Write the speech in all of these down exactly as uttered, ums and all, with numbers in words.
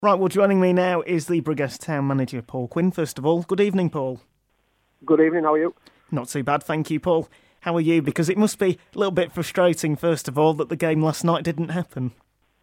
Right, well, joining me now is the Briggest Town manager, Paul Quinn. First of all, good evening, Paul. Good evening, how are you? Not too bad, thank you, Paul. How are you? Because it must be a little bit frustrating, first of all, that the game last night didn't happen.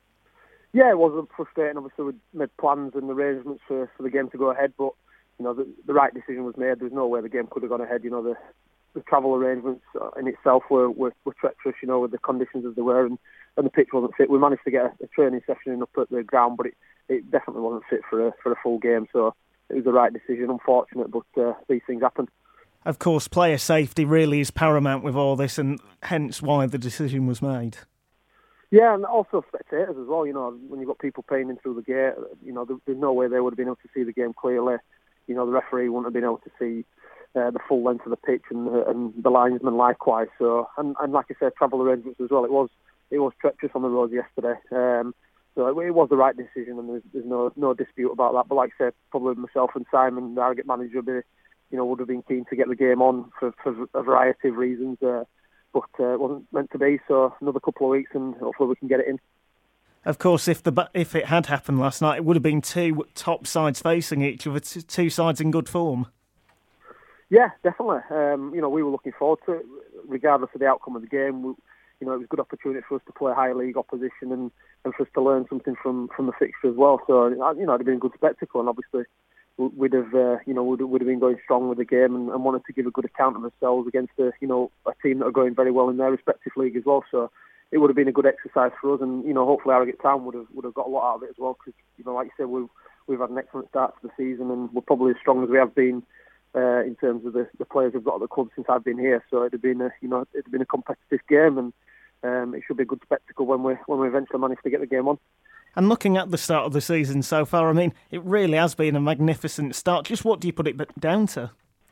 Yeah, it was frustrating. Obviously, we made plans and arrangements for, for the game to go ahead, but you know the, the right decision was made. There's no way the game could have gone ahead. You know, the, the travel arrangements in itself were, were, were treacherous, you know, with the conditions as they were, and, and the pitch wasn't fit. We managed to get a, a training session in up at the ground, but it, it definitely wasn't fit for a, for a full game, so it was the right decision. Unfortunate, but uh, these things happen. Of course, player safety really is paramount with all this, and hence why the decision was made. Yeah, and also spectators as well. You know, when you've got people paying in through the gate, you know, there, there's no way they would have been able to see the game clearly. You know, the referee wouldn't have been able to see uh, the full length of the pitch, and, uh, and the linesman likewise. So, and, and like I said, travel arrangements as well. It was it was treacherous on the road yesterday. Um, so it, it was the right decision, and there's, there's no no dispute about that. But like I said, probably myself and Simon, the Harrogate manager, would be, you know, would have been keen to get the game on for, for a variety of reasons. Uh, But uh, it wasn't meant to be, so another couple of weeks and hopefully we can get it in. Of course, if the if it had happened last night, it would have been two top sides facing each other, two sides in good form. Yeah, definitely. Um, you know, we were looking forward to it, regardless of the outcome of the game. We, you know, it was a good opportunity for us to play high league opposition and, and for us to learn something from, from the fixture as well. So, you know, it'd have been a good spectacle, and obviously we'd have, uh, you know, we'd, we'd have been going strong with the game and, and wanted to give a good account of ourselves against a, you know, a team that are going very well in their respective league as well. So it would have been a good exercise for us, and you know, hopefully Harrogate Town would have would have got a lot out of it as well. Because you know, like you said, we've we've had an excellent start to the season, and we're probably as strong as we have been uh, in terms of the, the players we've got at the club since I've been here. So it'd have been a, you know, it'd have been a competitive game, and um, it should be a good spectacle when we when we eventually manage to get the game on. And looking at the start of the season so far, I mean, it really has been a magnificent start. Just what do you put it down to?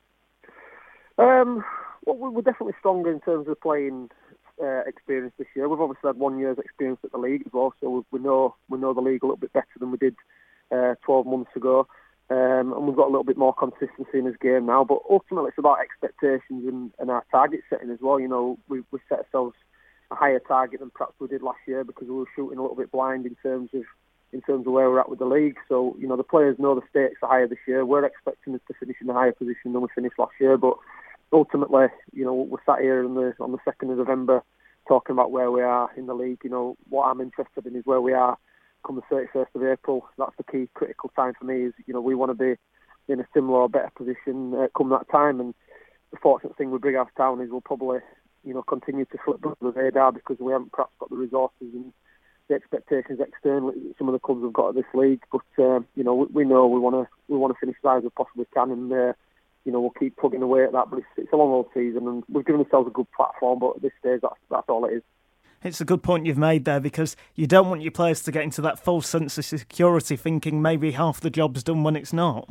Um, well, we're definitely stronger in terms of playing uh, experience this year. We've obviously had one year's experience at the league as well, so we know we know the league a little bit better than we did uh, twelve months ago. Um, and we've got a little bit more consistency in this game now. But ultimately, it's about expectations and, and our target setting as well. You know, we we set ourselves a higher target than perhaps we did last year because we were shooting a little bit blind in terms of in terms of where we're at with the league. So, you know, the players know the stakes are higher this year. We're expecting us to finish in a higher position than we finished last year. But ultimately, you know, we're sat here on the on the second of November talking about where we are in the league. You know, what I'm interested in is where we are come the thirty-first of April. That's the key critical time for me. Is, you know, we want to be in a similar or better position uh, come that time. And the fortunate thing with Briggest Town is we'll probably, you know, continue to slip under the radar because we haven't perhaps got the resources and the expectations externally that some of the clubs have got at this league. But uh, you know, we, we know we want to we want to finish as high as we possibly can, and uh, you know, we'll keep plugging away at that. But it's, it's a long old season, and we've given ourselves a good platform. But at this stage, that's that's all it is. It's a good point you've made there, because you don't want your players to get into that false sense of security, thinking maybe half the job's done when it's not.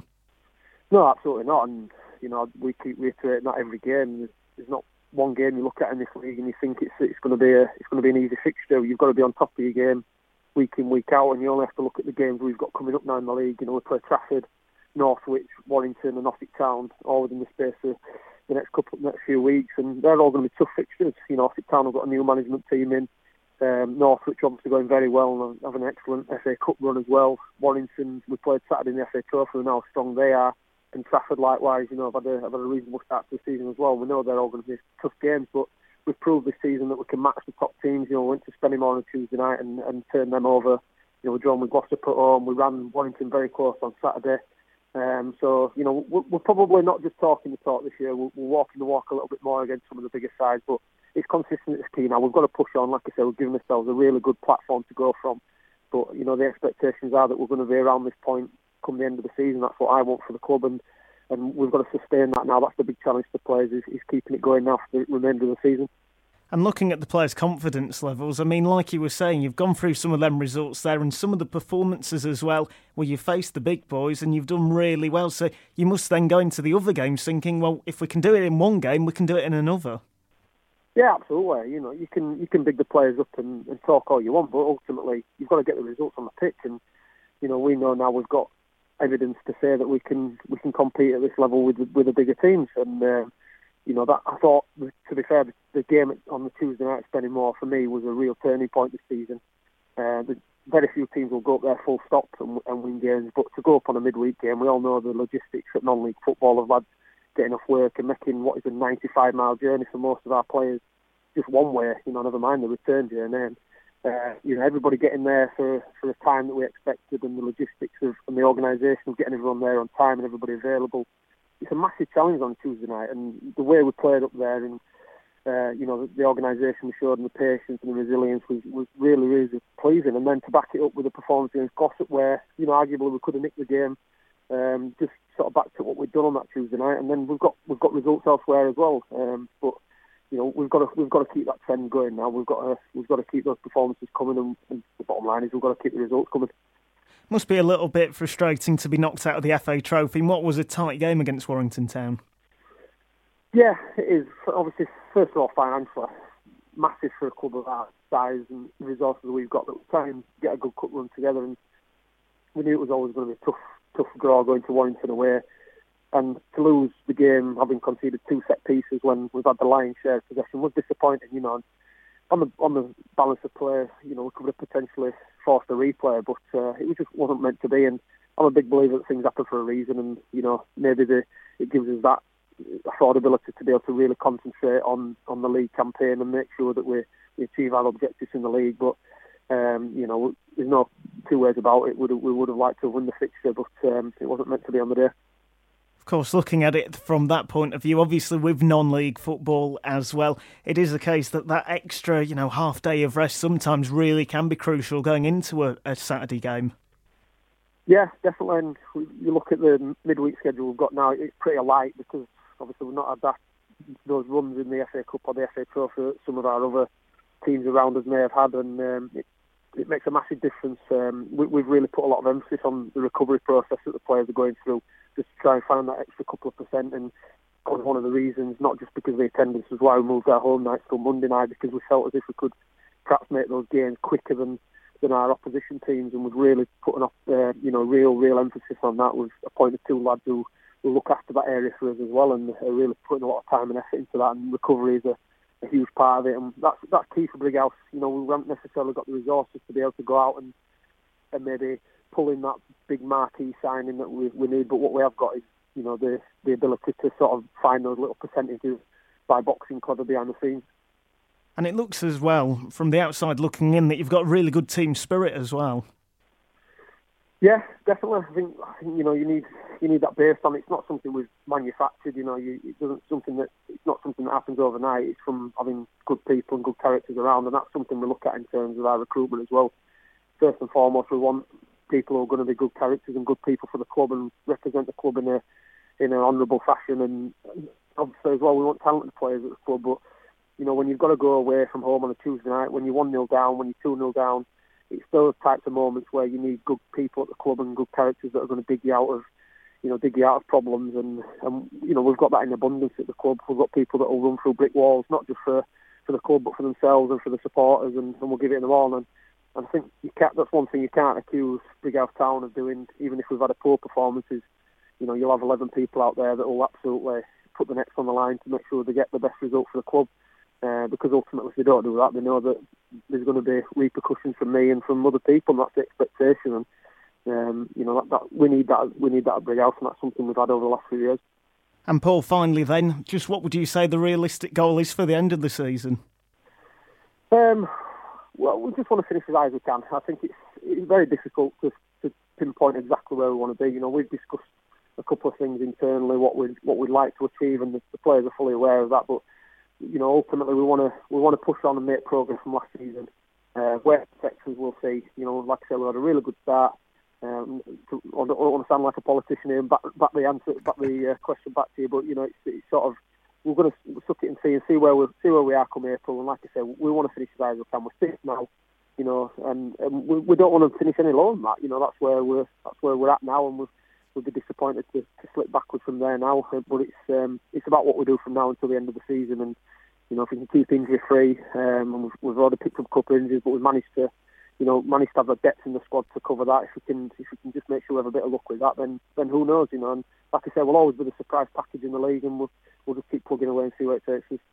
No, absolutely not. And you know, we keep reiterating that every game. There's, there's not one game you look at in this league and you think it's it's going to be a it's going to be an easy fixture. You've got to be on top of your game week in, week out, and you only have to look at the games we've got coming up now in the league. You know, we play Trafford, Northwich, Warrington, and Norfolk Town all within the space of the next couple next few weeks, and they're all going to be tough fixtures. You know, Norfolk Town have got a new management team in. Um, Northwich obviously going very well and have an excellent F A Cup run as well. Warrington, we played Saturday in the F A Trophy, and how strong they are. And Trafford, likewise, you know, have had, a, have had a reasonable start to the season as well. We know they're all going to be tough games, but we've proved this season that we can match the top teams. You know, we went to Spennymoor on a Tuesday night and, and turned them over. You know, we drawn with Gloucester at home. We ran Warrington very close on Saturday. Um, so, you know, we're, we're probably not just talking the talk this year. We're, we're walking the walk a little bit more against some of the bigger sides, but it's consistent, it's key now. We've got to push on. Like I said, we've given ourselves a really good platform to go from. But, you know, the expectations are that we're going to be around this point come the end of the season. That's what I want for the club, and and we've got to sustain that now. That's the big challenge to players, is, is keeping it going now for the remainder of the season. And looking at the players' confidence levels, I mean, like you were saying, you've gone through some of them results there and some of the performances as well, where you faced the big boys and you've done really well. So you must then go into the other games thinking, well, if we can do it in one game, we can do it in another. Yeah, absolutely. You know, you can you can big the players up and, and talk all you want, but ultimately you've got to get the results on the pitch. And you know, we know now we've got evidence to say that we can we can compete at this level with with the bigger teams. And uh, you know, that I thought, to be fair, the, the game on the Tuesday night at Spennymoor for me was a real turning point this season. Uh, the, very few teams will go up there full stop and, and win games. But to go up on a midweek game, we all know the logistics at non-league football of lads getting off work and making what is a ninety-five mile journey for most of our players just one way. You know, never mind the return journey. And, uh, you know, everybody getting there for for the time that we expected, and the logistics of and the organisation of getting everyone there on time and everybody available. It's a massive challenge on Tuesday night, and the way we played up there and. Uh, you know, the, the organisation we showed and the patience and the resilience was, was really, really pleasing. And then to back it up with a performance against Gossett where, you know, arguably we could have nicked the game, um, just sort of back to what we'd done on that Tuesday night. And then we've got we've got results elsewhere as well. Um, but you know, we've got to we've got to keep that trend going now. We've got to we've got to keep those performances coming, and, and the bottom line is we've got to keep the results coming. Must be a little bit frustrating to be knocked out of the F A Trophy. What was a tight game against Warrington Town? Yeah, it is. Obviously, first of all, financially, massive for a club of our size and resources we've got, that we try and get a good cup run together. And we knew it was always going to be a tough, tough draw going to Warrington away. And to lose the game, having conceded two set pieces when we've had the lion's share of possession, was disappointing. You know, on the on the balance of play, you know, we could have potentially forced a replay, but uh, it just wasn't meant to be. And I'm a big believer that things happen for a reason, and you know, maybe the, it gives us that affordability to be able to really concentrate on, on the league campaign and make sure that we, we achieve our objectives in the league. But um, you know, there's no two ways about it. We, we would have liked to win the fixture, but um, it wasn't meant to be on the day. Of course, looking at it from that point of view, obviously with non-league football as well, it is a case that that extra, you know, half day of rest sometimes really can be crucial going into a, a Saturday game. Yeah, definitely. And you look at the midweek schedule we've got now; it's pretty light because obviously we've not had that those runs in the F A Cup or the F A Trophy that some of our other teams around us may have had, and um, it, it makes a massive difference. Um, we, we've really put a lot of emphasis on the recovery process that the players are going through, just to try and find that extra couple of percent. And that was one of the reasons, not just because of the attendance, was why we moved our home nights till Monday night, because we felt as if we could perhaps make those games quicker than than our opposition teams, and we've really put an uh, you know real real emphasis on that. We've appointed two lads who will look after that area for us as well, and are really putting a lot of time and effort into that, and recovery is a, a huge part of it, and that's that's key for Brighouse. You know, we haven't necessarily got the resources to be able to go out and, and maybe pull in that big marquee signing that we, we need, but what we have got is, you know, the the ability to sort of find those little percentages by boxing clever behind the scenes. And it looks as well, from the outside looking in, that you've got a really good team spirit as well. Yeah, definitely. I think, I think you know, you need you need that based on. It's not something we've manufactured. You know, you, it doesn't something that it's not something that happens overnight. It's from having good people and good characters around, and that's something we look at in terms of our recruitment as well. First and foremost, we want people who are going to be good characters and good people for the club and represent the club in a in an honourable fashion. And obviously as well, we want talented players at the club, but you know, when you've got to go away from home on a Tuesday night, when you're one nil down, when you're two nil down, it's those types of moments where you need good people at the club and good characters that are going to dig you out of, you know, dig you out of problems. And, and you know, we've got that in abundance at the club. We've got people that will run through brick walls, not just for, for the club, but for themselves and for the supporters, and, and we'll give it them all. And, and I think you can't, that's one thing you can't accuse Brighouse Town of doing, even if we've had a poor performance, is, you know, you'll have eleven people out there that will absolutely put the necks on the line to make sure they get the best result for the club. Uh, because ultimately, if they don't do that, they know that there's going to be repercussions from me and from other people, and that's the expectation. And um, you know, that, that we need that we need that at Brighouse, and that's something we've had over the last few years. And Paul, finally, then, just what would you say the realistic goal is for the end of the season? Um, well, we just want to finish as high as we can. I think it's it's very difficult to, to pinpoint exactly where we want to be. You know, we've discussed a couple of things internally, what we what we'd like to achieve, and the, the players are fully aware of that, but you know, ultimately we want to we want to push on and make progress from last season. Uh, where sections we'll see, you know, like I said, we had a really good start. Um, to, I don't want to sound like a politician here and back, back the answer, back the uh, question back to you, but you know, it's, it's sort of we're going to suck it and see and see where we see where we are come April. And like I said, we want to finish as high as we can. We're sixth now, you know, and, and we, we don't want to finish any lower than that. You know, that's where we're that's where we're at now, and we've, we'll be disappointed to, to slip backwards from there now. But it's um, it's about what we do from now until the end of the season. And you know, if we can keep injury free, um, and we've, we've already picked up a couple of injuries, but we've managed to, you know, managed to have the depth in the squad to cover that. If we can, if we can just make sure we have a bit of luck with that, then then who knows, you know. And like I said, we'll always be the surprise package in the league, and we'll we'll just keep plugging away and see where it takes us.